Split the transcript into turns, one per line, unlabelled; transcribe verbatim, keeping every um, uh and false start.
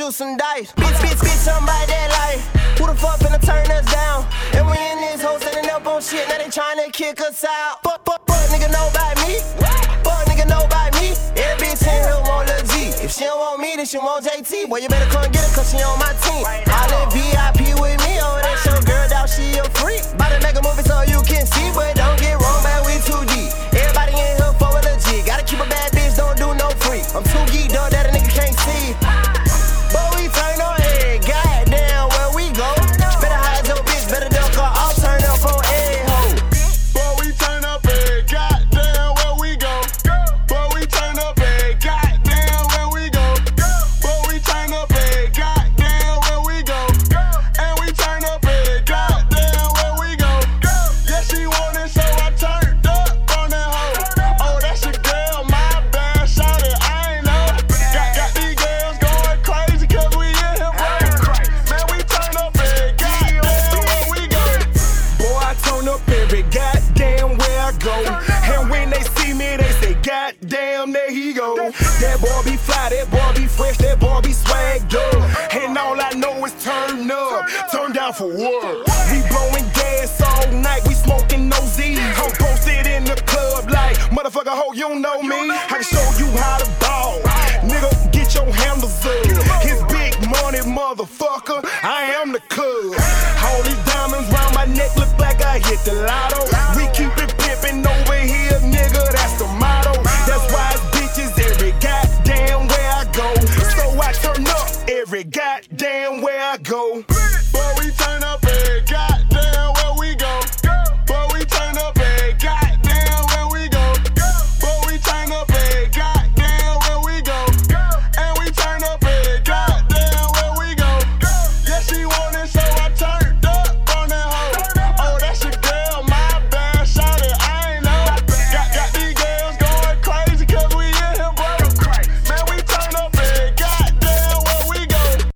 shoot some dice. Bitch, bitch, bitch, somebody that life. Who the fuck finna turn us down? And we in this hole standing up on shit, now they tryna kick us out. Fuck, fuck, fuck, nigga know about me. Fuck, nigga know about me. Every bitch in here want Lil G. If she don't want me, then she want J T. Boy, you better come get her, cause she on my team. All in V I P with me, oh, that show girl out, she a freak. Bout to make a movie so you can see, but don't get wrong, man, we too deep. Everybody in here for a legit. Gotta keep a bad bitch, don't do no free. I'm too geeked up that a nigga can't see. But we turn on head, goddamn, where we go. Better hide your bitch, better duck her, I'll turn up on head hoe.
But we turn up head, goddamn, where we go. But we turn up head, goddamn, where we go. But we turn up head, goddamn, where we go. And we turn up head, goddamn, where we go. Yeah, she want it, so I turned up on that hoe. Oh, that's your girl, my bad, shout it, I ain't know. Got, got these girls going crazy, cause we in here right. Man, we turn up head, goddamn, where we go.
Boy, I turn up every goddamn where I go. And when they see me, they say, goddamn, there he go. That boy be fly, that boy be fresh, that boy be swagged up. And all I know is turn up, turn down for what? We blowing gas all night, we smoking no Z's. I'm posted in the club like, motherfucker, ho, you don't know me. I can show you how to ball. Nigga, get your handles up. His big money, motherfucker, I am the club. All these diamonds round my neck look like I hit the lotto. We keep it pimpin' over here, nigga, that's the motto. That's why it's bitches every goddamn where I go. So I turn up every goddamn where I go.
But we turn up head, goddamn.